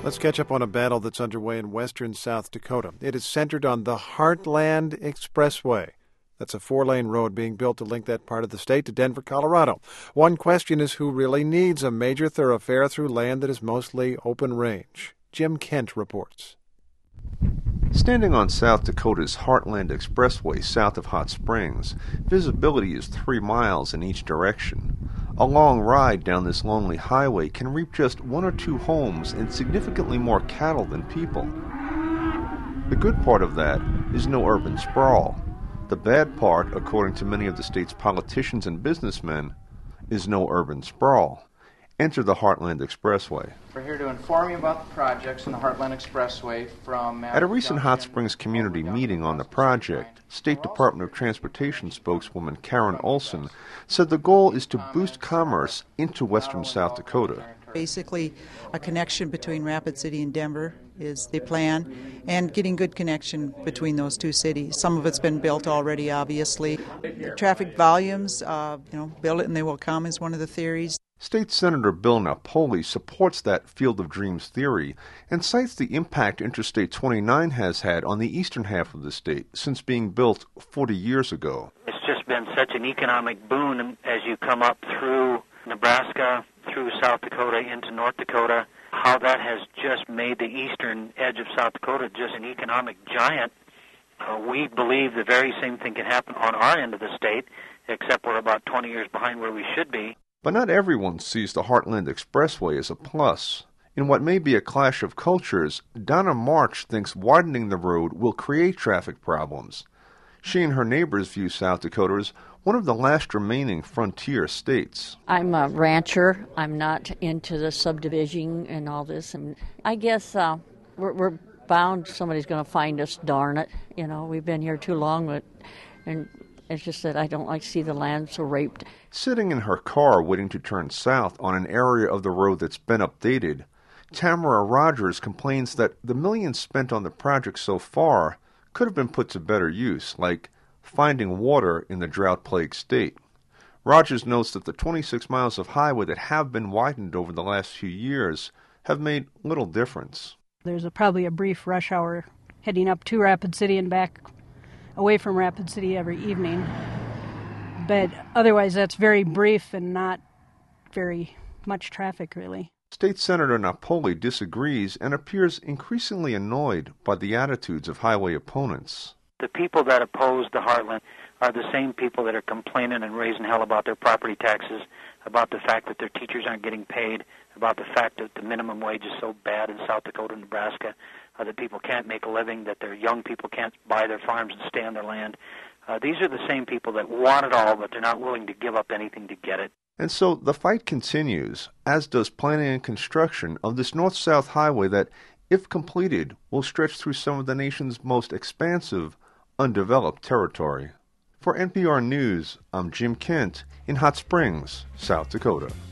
Let's catch up on a battle that's underway in western South Dakota. It is centered on the Heartland Expressway. That's a 4-lane road being built to link that part of the state to Denver, Colorado. One question is who really needs a major thoroughfare through land that is mostly open range? Jim Kent reports. Standing on South Dakota's Heartland Expressway south of Hot Springs, visibility is 3 miles in each direction. A long ride down this lonely highway can reap just 1 or 2 homes and significantly more cattle than people. The good part of that is no urban sprawl. The bad part, according to many of the state's politicians and businessmen, is no urban sprawl. Enter the Heartland Expressway. We're here to inform you about the projects in the Heartland Expressway from... At a recent Hot Springs community meeting on the project, State Department of Transportation spokeswoman Karen Olson said the goal is to boost commerce into western South Dakota. Basically, a connection between Rapid City and Denver is the plan, and getting good connection between those two cities. Some of it's been built already, obviously. The traffic volumes, build it and they will come is one of the theories. State Senator Bill Napoli supports that field of dreams theory and cites the impact Interstate 29 has had on the eastern half of the state since being built 40 years ago. It's just been such an economic boon as you come up through Nebraska, through South Dakota, into North Dakota, how that has just made the eastern edge of South Dakota just an economic giant. We believe the very same thing can happen on our end of the state, except we're about 20 years behind where we should be. But not everyone sees the Heartland Expressway as a plus. In what may be a clash of cultures, Donna March thinks widening the road will create traffic problems. She and her neighbors view South Dakota as one of the last remaining frontier states. I'm a rancher. I'm not into the subdivision and all this. And I guess we're bound somebody's going to find us, darn it. You know, we've been here too long, and it's just that I don't like to see the land so raped. Sitting in her car waiting to turn south on an area of the road that's been updated, Tamara Rogers complains that the millions spent on the project so far could have been put to better use, like finding water in the drought-plagued state. Rogers notes that the 26 miles of highway that have been widened over the last few years have made little difference. There's probably a brief rush hour heading up to Rapid City and back away from Rapid City every evening. But otherwise, that's very brief and not very much traffic, really. State Senator Napoli disagrees and appears increasingly annoyed by the attitudes of highway opponents. The people that oppose the Heartland are the same people that are complaining and raising hell about their property taxes, about the fact that their teachers aren't getting paid, about the fact that the minimum wage is so bad in South Dakota and Nebraska, that people can't make a living, that their young people can't buy their farms and stay on their land. These are the same people that want it all, but they're not willing to give up anything to get it. And so the fight continues, as does planning and construction of this north-south highway that, if completed, will stretch through some of the nation's most expansive, undeveloped territory. For NPR News, I'm Jim Kent in Hot Springs, South Dakota.